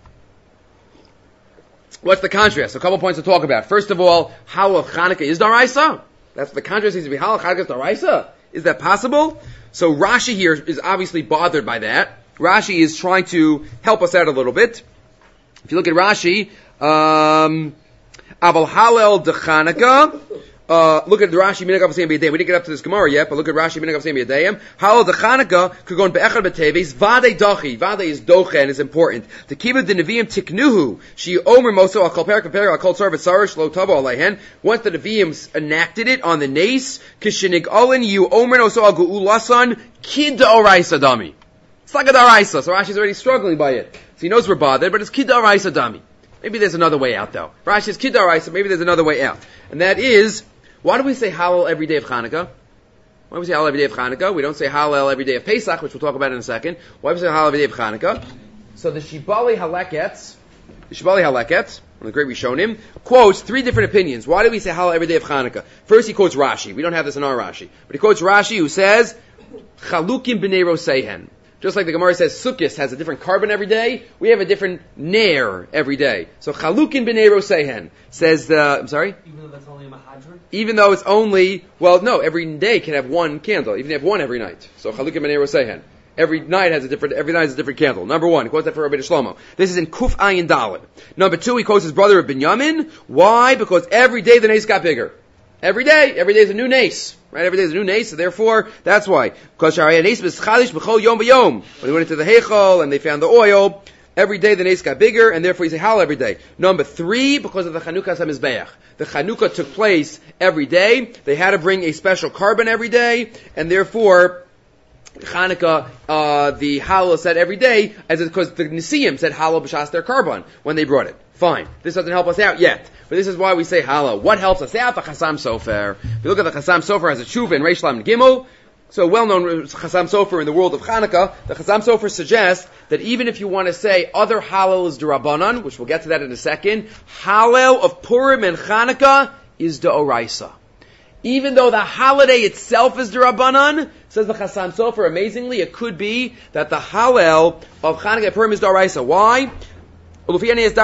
What's the contrast? A couple points to talk about. First of all, Halal Chanukah is Daraisa? That's the contrast needs to be Halal Chanukah is Daraisa? Is that possible? So Rashi here is obviously bothered by that. Rashi is trying to help us out a little bit. If you look at Rashi, um, Aval Halal de Chanukah. Uh, look at the Rashi Minhag Avosayim B'Yadayim. We didn't get up to this Gemara yet, but look at Rashi Minhag Avosayim B'Yadayim. Halal de Chanukah could go on Be'echad B'Teves. Vade Dachi. Vade is Dochen, is important. The Kibbutz the Nevi'im Tiknuhu. She Omer Moso Al Kol Perak Perak Al Kol Sarvat Sarish Lo Tavo Alayhen. Once the Nevi'im enacted it on the Nace, Kishinig Olin you Omer Moso Al Gu'ulasan Kid D'Oraisa Dami. It's like a D'Oraisa, so Rashi's already struggling by it. So he knows we're bothered, but it's Kid D'Oraisa Dami. Maybe there's another way out though. Rashi is Kid D'Oraisa, maybe there's another way out. And that is, why do we say Halal every day of Chanukah? Why do we say Halal every day of Chanukah? We don't say Halal every day of Pesach, which we'll talk about in a second. Why do we say Halal every day of Chanukah? So the Shibali Haleketz, the Shibali Haleketz, one of the great Rishonim, quotes three different opinions. Why do we say Halal every day of Chanukah? First he quotes Rashi. We don't have this in our Rashi. But he quotes Rashi who says, Chalukim b'nei roseihen. Just like the Gemara says, Sukkot has a different carbon every day, we have a different nair every day. So Chalukin b'nei roseihen says, uh, I'm sorry? Even though that's only a mahadran? Even though it's only, well, no, every day can have one candle. Even if you have one every night. So Chalukin b'nei roseihen. Every night has a different, every night has a different candle. Number one, he quotes that for Rabbi Shlomo. This is in Kuf Ayin Daled. Number two, he quotes his brother Binyamin. Why? Because every day the nace got bigger. Every day, every day is a new nace. Right? Every day is a new nace, so therefore, that's why. Because when they went into the Heichal and they found the oil, every day the nace got bigger, and therefore you say Halal every day. Number three, because of the Chanukah HaMizbeach. The Chanukah took place every day. They had to bring a special carbon every day, and therefore, Chanukah, uh, the Halal said every day, as because the Nisiim said Halal b'shas their carbon when they brought it. Fine. This doesn't help us out yet. But this is why we say Halal. What helps us out? The Chasam Sofer. If you look at the Chasam Sofer as a tshuva in Reish Lamed Gimel, so well-known Chasam Sofer in the world of Chanukah, the Chasam Sofer suggests that even if you want to say other Halal is D'Rabbanan, which we'll get to that in a second, Halal of Purim and Chanukah is D'Oraisa. Even though the holiday itself is D'Rabbanan, says the Chasam Sofer, amazingly, it could be that the Halal of Chanukah and Purim is D'Oraisa. Why? But says the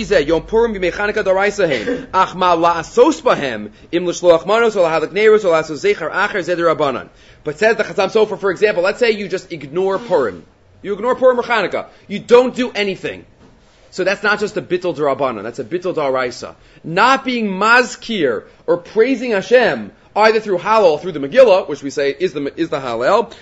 Chasam Sofer, for example, let's say you just ignore Purim. You ignore Purim or Chanukah. You don't do anything. So that's not just a bittul d'Rabbanan, that's a bittul d'Oraisa. Not being mazkir or praising Hashem either through Halal or through the Megillah, which we say is the is the Halal.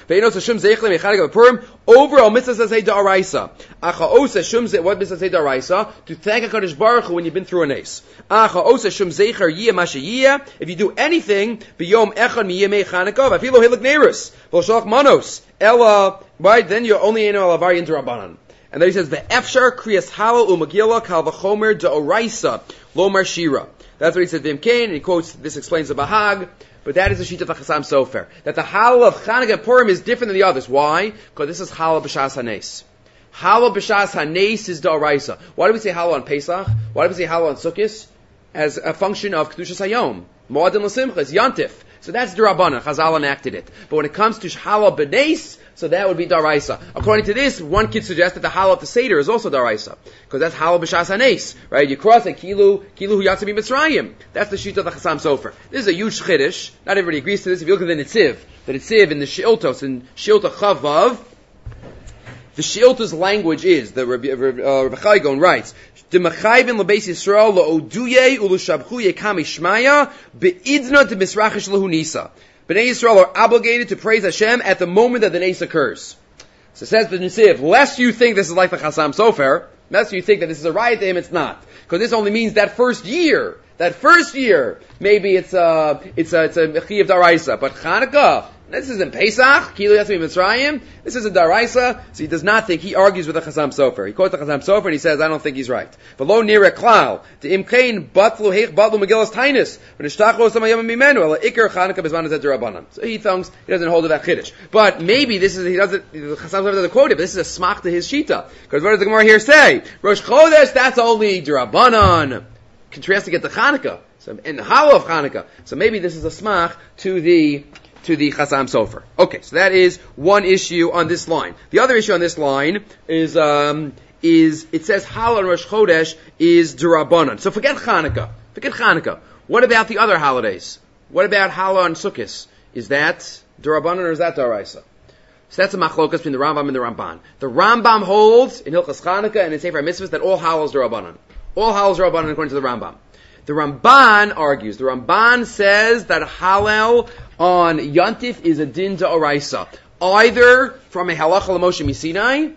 Over al mitzvah say d'Oraisa. Acha osa shum ze what mitzvah say d'Oraisa to thank HaKadosh Baruch Hu when you've been through a nace. Acha osa shum zeicher yiyah mashayiyah. If you do anything biyom echad miyemei Chanukah v'afilo hilik neirus v'shalach manos ella right then you're only in al avar d'Rabbanan. And then he says, Ve'efshar kriyas halal umagila kal v'chomer da'oraisa lo marshira. That's what he said, Vimkain, and he quotes, this explains the Bahag, but that is the sheet of the Chasam Sofer. That the halal of Chanukah and Purim is different than the others. Why? Because this is halal b'shas hanes. Halal b'shas hanes is da'oraisa. Why do we say halal on Pesach? Why do we say halal on Sukkot? As a function of Kedushas Hayom. Mo'adim l'simcha is Yantif. So that's D'Rabbanan. Chazal enacted it. But when it comes to halal b'nes, so that would be daraisa. According to this, one could suggest that the halal of the Seder is also daraisa. Because that's halal b'shas hanes. Right? You cross it, kilu, kilu hu yatsa b'Mitzrayim. That's the sheet of the Chasam Sofer. This is a huge chiddush. Not everybody agrees to this. If you look at the Netziv, the Netziv in the Sheiltos, in Sheilta Chavav, the Sheilta's language is, the Rabbi, uh, Rabbi Chai writes, the Mechayvin lebeis Yisrael lo'oduye u'lushabchu yekam ishmaya be'idna de misrachish lehu nisa. Bnei Yisrael are obligated to praise Hashem at the moment that the nes occurs. So it says the Netziv, lest you think this is like the Chasam Sofer, lest you think that this is a riot to him, it's not. Because this only means that first year. That first year, maybe it's a, it's a, it's a Mechi of Daraisa. But Chanukah, this isn't Pesach, Kilu Yatzmi Mitzrayim, this is a Daraisa, so he does not think, he argues with the Chasam Sofer. He quotes the Chasam Sofer and he says, I don't think he's right. But lo nira klal, to imkain batlu heich batlu megillas tainis, v'nishtachlo samayam mimenu, ala ikar Chanukah bezman hazeh d'Rabbanan. So he thinks, he doesn't hold to that chiddush. But maybe this is, he doesn't, the Chasam Sofer doesn't quote it, but this is a smach to his shita. Because what does the Gemara here say? Rosh Chodesh, that's only d'Rabbanan. Contrasting it to Chanukah. So, in the halal of Chanukah. So maybe this is a smach to the, to the Chasam Sofer. Okay, so that is one issue on this line. The other issue on this line is, um, is, it says halal on Rosh Chodesh is d'Rabbanan. So forget Chanukah. Forget Chanukah. What about the other holidays? What about halal on Sukkot? Is that d'Rabbanan or is that d'Oraisa? So that's a machlokas between the Rambam and the Ramban. The Rambam holds in Hilchas Chanukah and in Sefer HaMitzvahs that all halal is d'Rabbanan. All halal is d'Rabbanan according to the Rambam. The Ramban argues, the Ramban says that halal on Yantif is a din d'oraisa, either from a halacha l'Moshe Misinai,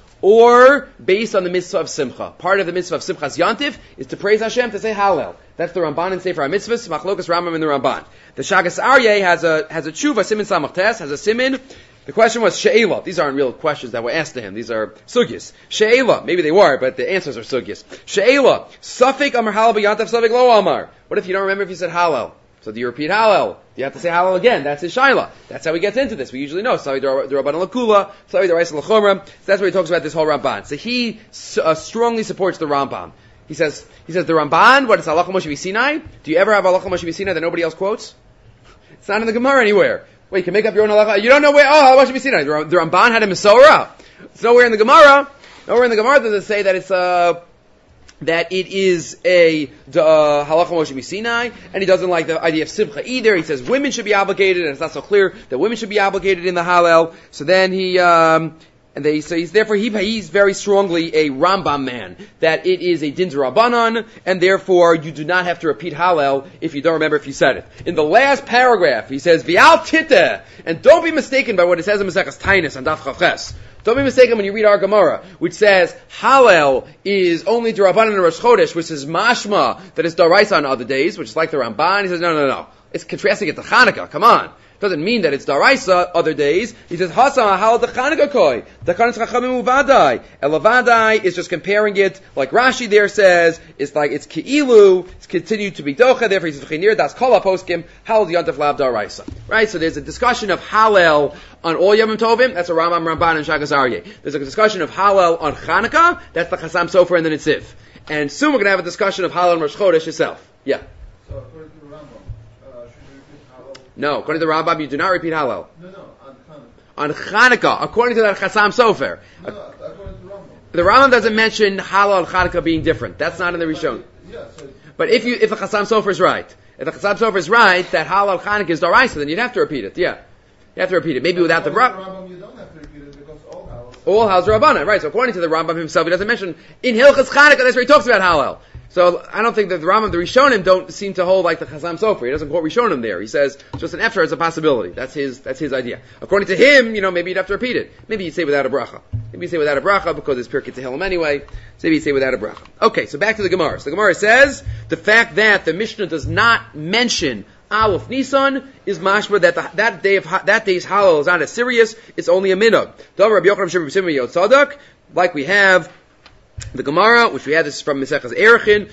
or based on the mitzvah of Simcha. Part of the mitzvah of Simchas Yantif is to praise Hashem, to say halal. That's the Ramban in Sefer HaMitzvahs, Machlokas Rambam and the Ramban. The Shagas Aryeh has a, has a tshuva, Simin Samach Tes, has a simin. The question was She'ela. These aren't real questions that were asked to him. These are sugyas. She'ela. Maybe they were, but the answers are sugyas. She'ela. Safik amar halal b'yantav safik lo amar. What if you don't remember if you said halal? So do you repeat halal? Do you have to say halal again? That's his shaila. That's how he gets into this. We usually know. Savi d'Rabbanan l'kula, Savi d'Oraisa l'chomra. So that's where he talks about this whole Ramban. So he uh, strongly supports the Rambam. He says, he says the Ramban, what is halacha Moshe Sinai? Do you ever have halacha Moshe Sinai that nobody else quotes? It's not in the Gemara anywhere. Wait, you can make up your own halacha. You don't know where, oh, how much have you seen it? The Ramban had a Mesorah. It's nowhere in the Gemara. Nowhere in the Gemara does it say that it's, uh, that it is a, uh, halacha Moshe Sinai, and he doesn't like the idea of Simcha either. He says women should be obligated, and it's not so clear that women should be obligated in the Hallel. So then he, um, and they, so he's, therefore he, he's very strongly a Rambam man, that it is a din d'Rabbanan, and therefore you do not have to repeat Hallel if you don't remember if you said it. In the last paragraph, he says, V'al titeh, and don't be mistaken by what it says in Maseches Tainis and Daf Chaches. Don't be mistaken when you read our Gemara, which says Hallel is only d'Rabbanan and Rosh Chodesh, which is mashma, that is d'Oraisa on other days, which is like the Ramban. He says, no, no, no. It's contrasting it to Chanukah. Come on. Doesn't mean that it's daraisa other days. He says, Hasam hal the Chanukah koi. The Chanukah chachamim uvadai. Elavadai is just comparing it, like Rashi there says, it's like, it's ki'ilu, it's continued to be docha, therefore he says, v'chinir das kol ha-poskim, hal yantaf lav daraisa. Right? So there's a discussion of Hallel on all Yom Tovim, that's a Rambam, Ramban, and Shagas Aryeh. There's a discussion of Hallel on Chanukah, that's the Chasam Sofer and the Netziv. And soon we're going to have a discussion of Hallel on Rosh Chodesh itself. Yeah. So according to the Rambam, uh, should we repeat Hallel? No, according to the Rambam, you do not repeat Hallel. No, no, on Chanukah. On Chanukah, according to that Chasam Sofer. No, no, according to the Rambam. The Rambam doesn't mention Hallel and Chanukah being different. That's not in the Rishon. Yeah, so But if you, if the Chasam Sofer is right, if the Chasam Sofer is right, that Hallel and Chanukah is daraisa, then you'd have to repeat it. Yeah. You have to repeat it. Maybe without the Rambam. Rambam, you don't have to repeat it because all Hallel. All Hallel's Rabbanan, right? So according to the Rambam himself, he doesn't mention in Hilchas Chanukah. That's where he talks about Hallel. So I don't think that the Rambam, the Rishonim, don't seem to hold like the Chasam Sofer. He doesn't quote Rishonim there. He says just an efshar is a possibility. That's his. That's his idea. According to him, you know, maybe you'd have to repeat it. Maybe you'd say without a bracha. Maybe you'd say without a bracha because it's Pirkei Tehillim anyway. So maybe you'd say without a bracha. Okay, so back to the Gemara. So the Gemara says the fact that the Mishnah does not mention Aleph Nisan is mashma that the, that day of that day's Hallel is not as serious. It's only a minhag. Rabbi Yochanan Shimon Yotzadok. like we have the Gemara, which we had, this is from Mesechus Erechin,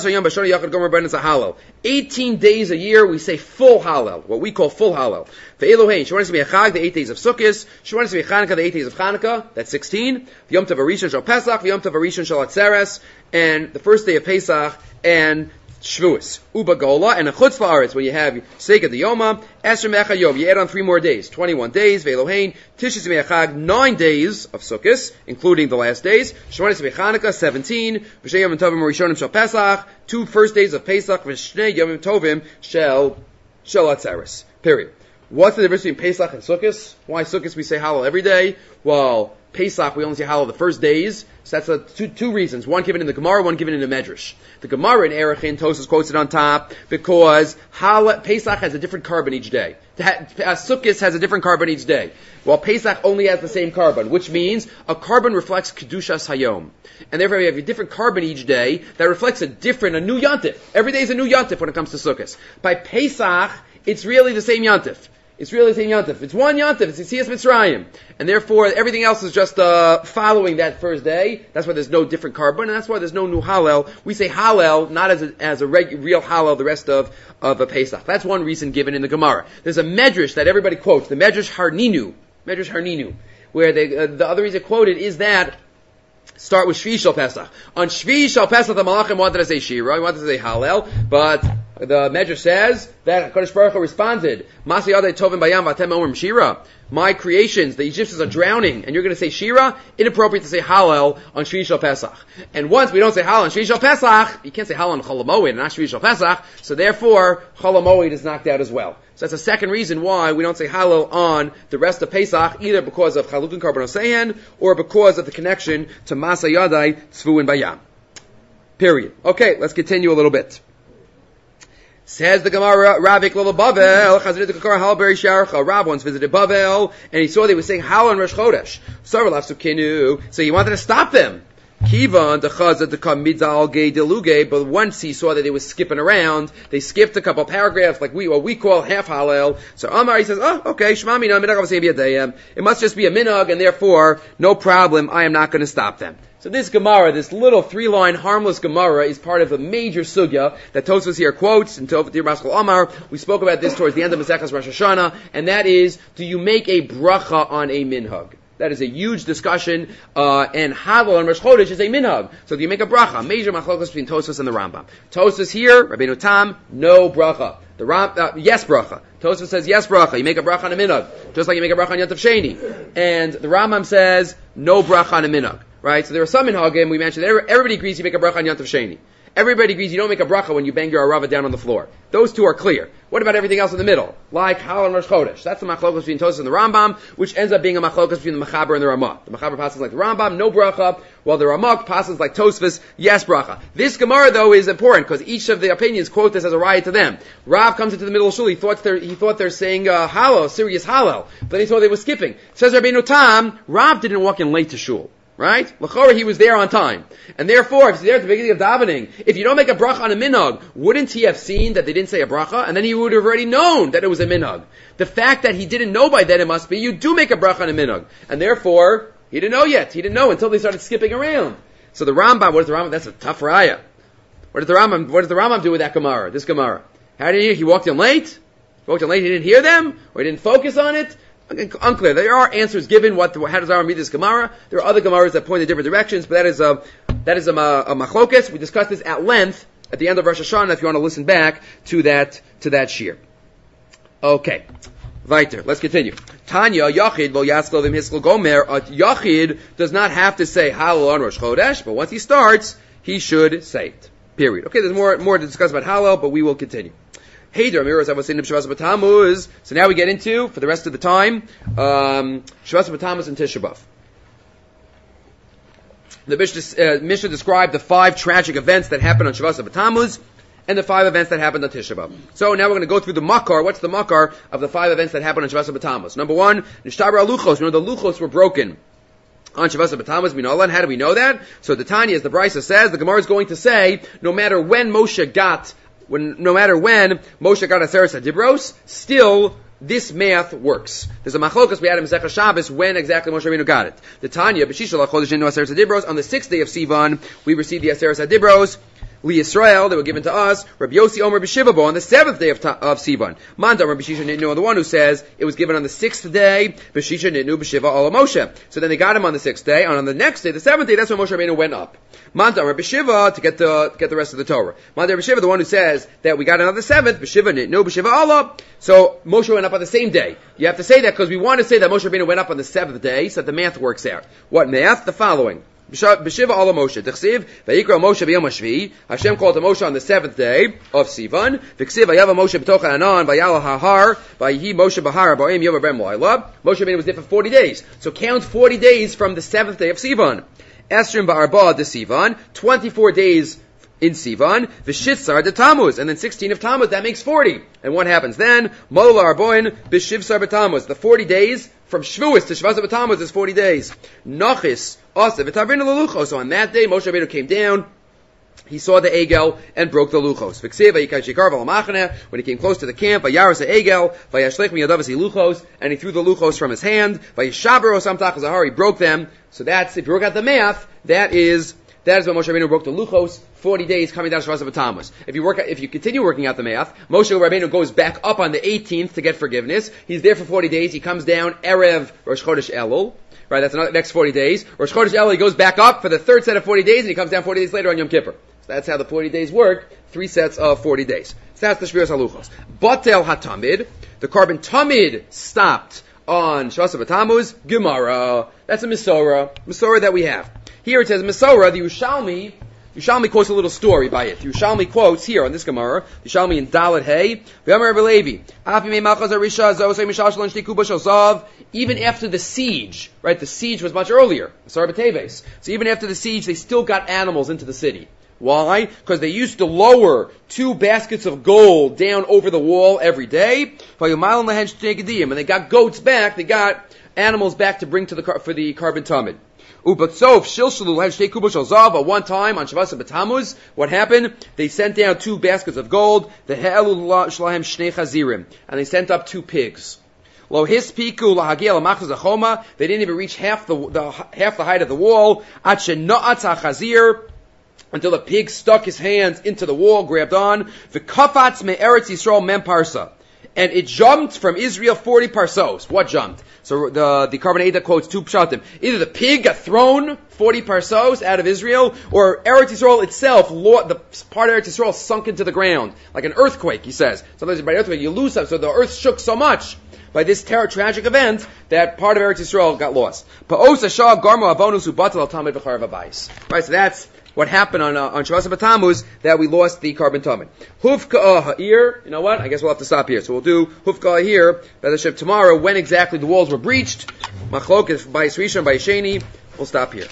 eighteen days a year, we say full Hallel, what we call full Hallel. For Elohein, Shmonas B'Chag, the eight days of Sukkot, Shmonas B'Chanukah, the eight days of Chanukah, that's sixteen, the Yom Tov Harishon Shal Pesach, the Yom Tov Harishon Shal Atzeres, and the first day of Pesach, and Shavuos, Uba Gola, and a Chutz La'aretz, when you have Seikat the Yoma, Esher Mecha Yom, you add on three more days, twenty-one days, Ve'Elohein, Tishis Me'achag, nine days of Sukkot, including the last days, Shmonis Me'Chanukah, seventeen, V'shei Yom Tovim Rishonim Shel Pesach, two first days of Pesach, V'shnei Yom Tovim Shel, Shel Atzeres. Period. What's the difference between Pesach and Sukkot? Why Sukkot we say Hallel every day, while Pesach we only say Hallel the first days? So that's a, two, two reasons. One given in the Gemara, one given in the Medrash. The Gemara in Erechin, Tosas quotes it on top, because Hallel, Pesach has a different carbon each day. Uh, Sukkot has a different carbon each day, while Pesach only has the same carbon, which means a carbon reflects Kedushas Hayom. And therefore we have a different carbon each day that reflects a different, a new Yontif. Every day is a new Yontif when it comes to Sukkot. By Pesach, it's really the same Yontif. It's really the same Yontif. It's one Yontif. It's Yitzias Mitzrayim. And therefore, everything else is just uh, following that first day. That's why there's no different carbon, and that's why there's no new Hallel. We say Hallel, not as a, as a reg, real Hallel the rest of, of a Pesach. That's one reason given in the Gemara. There's a Medrash that everybody quotes, the Medrash Harninu. Medrash Harninu. Where they, uh, the other reason quoted is that, start with Shvi Shal Pesach. On Shvi Shal Pesach, the Malachim wanted to say Shira, he wanted to say Hallel, but the Medrash says that HaKadosh Baruch Hu responded, Masi Yadei Tovim Bayam Vatem Omrim Shira. My creations, the Egyptians are drowning, and you're going to say Shira? Inappropriate to say Hallel on Shvi Shal Pesach. And once we don't say Hallel on Shvi Shal Pesach, you can't say Hallel on Chol HaMoed and not Shvi Shal Pesach, so therefore Chol HaMoed is knocked out as well. So that's the second reason why we don't say Hallel on the rest of Pesach, either because of Chalukin Karban Osehen, or because of the connection to Masa Yadai Tzvu and Bayam. Period. Okay, let's continue a little bit. Says the Gemara, Ravik Lila Bavel, Chazir the Kakar Halberi Sharcha. Rav once visited Bavel, and he saw they were saying Hallel and Rosh Chodesh. So he wanted to stop them. Kivan the Chazir the Kamidal Gei Deluge, but once he saw that they were skipping around, they skipped a couple paragraphs, like we what we call half Hallel. So Amar he says, oh, okay, Shema Mina Minag. It must just be a minhag, and therefore, no problem. I am not going to stop them. So this Gemara, this little three-line harmless Gemara, is part of a major sugya that Tosfos here quotes in Tov Tir Maskal Amar. We spoke about this towards the end of Maseches Rosh Hashanah, and that is, do you make a bracha on a minhag? That is a huge discussion, uh, and Hallel on Rosh Chodesh is a minhag. So do you make a bracha? Major machlokas between Tosfos and the Rambam. Tosfos here, Rabbeinu Tam, no bracha. The Ram, uh, yes bracha. Tosfos says yes bracha. You make a bracha on a minhag, just like you make a bracha on Yom Tov Sheni. And the Rambam says no bracha on a minhag. Right? So there are some minhagim, we mentioned, everybody agrees you make a bracha on Yom Tov Sheni. Everybody agrees you don't make a bracha when you bang your arava down on the floor. Those two are clear. What about everything else in the middle? Like Hallel and Rosh Chodesh. That's the machlokas between Tosfos and the Rambam, which ends up being a machlokas between the Mechaber and the Ramah. The Mechaber passes like the Rambam, no bracha, while the Ramah passes like Tosfos, yes bracha. This Gemara, though, is important, because each of the opinions quote this as a riot to them. Rav comes into the middle of shul, he thought they're, he thought they're saying uh, Hallel, serious Hallel. Then he saw they were skipping. Says Rabbeinu Tam, Rav didn't walk in late to shul. Right? L'chora, he was there on time. And therefore, if he's there at the beginning of davening, if you don't make a bracha on a minhag, wouldn't he have seen that they didn't say a bracha? And then he would have already known that it was a minhag. The fact that he didn't know by then, it must be, you do make a bracha on a minhag. And therefore, he didn't know yet. He didn't know until they started skipping around. So the Rambam, what does the Rambam, that's a tough raya. What does the Rambam, what does the Rambam do with that Gemara, this Gemara? How did he, he walked in late? He walked in late, he didn't hear them? Or he didn't focus on it? Unclear. There are answers given. What? How does Aaron read this Gemara? There are other Gemaras that point in different directions, but that is a that is a, a machlokas. We discussed this at length at the end of Rosh Hashanah. If you want to listen back to that to that shir. Okay, weiter. Let's continue. Tanya Yachid lo Yasklovim Hiskel Gomer. A Yachid does not have to say Hallel on Rosh Chodesh, but once he starts, he should say it. Period. Okay, there's more more to discuss about Hallel, but we will continue. Hey, Deramiros, I was saying Shabbos B'Tammuz. So now we get into, for the rest of the time, um, Shabbos B'Tammuz and Tisha B'Av. The Mishnah, uh, Mishnah described the five tragic events that happened on Shabbos B'Tammuz and the five events that happened on Tisha B'Av. So now we're going to go through the makar. What's the makar of the five events that happened on Shabbos B'Tammuz? Number one, Nishtabra Luchos. You know, the Luchos were broken on Shabbos B'Tammuz. Minolan. How do we know that? So the Tanya, as the Brisa says, the Gemara is going to say, no matter when Moshe got When, no matter when Moshe got Aseret HaDibros, still this math works. There's a machlokas we had in Masechah Shabbos when exactly Moshe Rabbeinu got it. The Tanya, B'shisha l'chodesh inu Aseret Hadibros, on the sixth day of Sivan, we received the Aseret Hadibros, Li Yisrael, they were given to us. Rabbi Yossi Omer B'Shivabo on the seventh day of, ta- of Sivan. Manda Rabbi Shisha Nitnu, the one who says it was given on the sixth day. B'Shisha Nitnu B'Shiva Ala Moshe. So then they got him on the sixth day, and on the next day, the seventh day, that's when Moshe Rabbeinu went up. Manda Rabbi Shiva to get the to get the rest of the Torah. Manda Rabbi Shiva, the one who says that we got another seventh. B'Shiva Nitnu B'Shiva Ala. So Moshe went up on the same day. You have to say that because we want to say that Moshe Rabbeinu went up on the seventh day, so that the math works out. What math? The following. B'Shiva ala Moshe. T'chsiv, vayikra Moshe b'yom hashvi. Hashem called to Moshe on the seventh day of Sivan. V'ksiv, vayava Moshe b'toch ha'anan, vayala ha'har, vayihi Moshe b'har, ba'im yom avem lo'ayla. Moshe Rabbeinu was there for forty days. So count forty days from the seventh day of Sivan. Esrim ba'arba de Sivan, twenty-four days in Sivan, v'shitsar de Tammuz, and then sixteen of Tammuz, that makes forty. And what happens then? Molol arboin b'shivsar b'Tammuz. The forty days from Shavuos to Shvasa b'Tammuz is forty days. Nachis asa v'tavrin l'luchos. So on that day, Moshe Rabbeinu came down. He saw the egel and broke the luchos. When he came close to the camp, and he threw the luchos from his hand. He broke them. So that's, if you work out the math, that is that is when Moshe Rabbeinu broke the luchos. Forty days coming down to Shvasa b'Tammuz. If you work, if you continue working out the math, Moshe Rabbeinu goes back up on the eighteenth to get forgiveness. He's there for forty days. He comes down erev Rosh Chodesh Elul. Right, that's another next forty days. Rosh Chodesh Elul, he goes back up for the third set of forty days, and he comes down forty days later on Yom Kippur. So that's how the forty days work. Three sets of forty days. So that's the Shviras Haluchos. Batel HaTamid, the carbon Tamid stopped on Shvasa b'Tammuz. Gemara. That's a Mesorah. Mesorah that we have. Here it says Mesorah, the Yerushalmi, Yerushalmi quotes a little story by it. Yerushalmi quotes here on this Gemara, Yerushalmi in Dalet Hey, even after the siege, right, the siege was much earlier, so even after the siege, they still got animals into the city. Why? Because they used to lower two baskets of gold down over the wall every day, and they got goats back, they got animals back to bring to the for the carbon tamid. Ubatsof shilshalu had shtei kubash al one time on Shavasa b'Tammuz, what happened? They sent down two baskets of gold, the he'elu shlahem shnei chazirim, and they sent up two pigs. Lo hispiku lahagel amachaz achoma, they didn't even reach half the, the half the height of the wall. At shena'at hachazir, until the pig stuck his hands into the wall, grabbed on. V'kafatz me'eretz Yisrael mem parsa, and it jumped from Israel forty parsos. What jumped? So the the Carbon quotes two pshatim. Either the pig got thrown forty parsos out of Israel, or Eretz Yisrael itself, the part of Eretz Yisrael sunk into the ground like an earthquake. He says sometimes by earthquake you lose some, so the earth shook so much by this terror, tragic event that part of Eretz Yisrael got lost. Right, so that's what happened on uh, on Shavasa b'Tammuz, that we lost the carbon tamid. Hufka ha'ir, you know what? I guess we'll have to stop here. So we'll do Hufka here, B'ezras tomorrow, when exactly the walls were breached. Machlok is by Rishon, by Sheni. We'll stop here.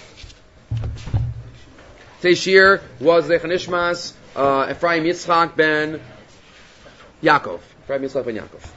Today's shir was Lechan Ishmas, uh, Ephraim Yitzchak ben Yaakov. Ephraim Yitzchak ben Yaakov.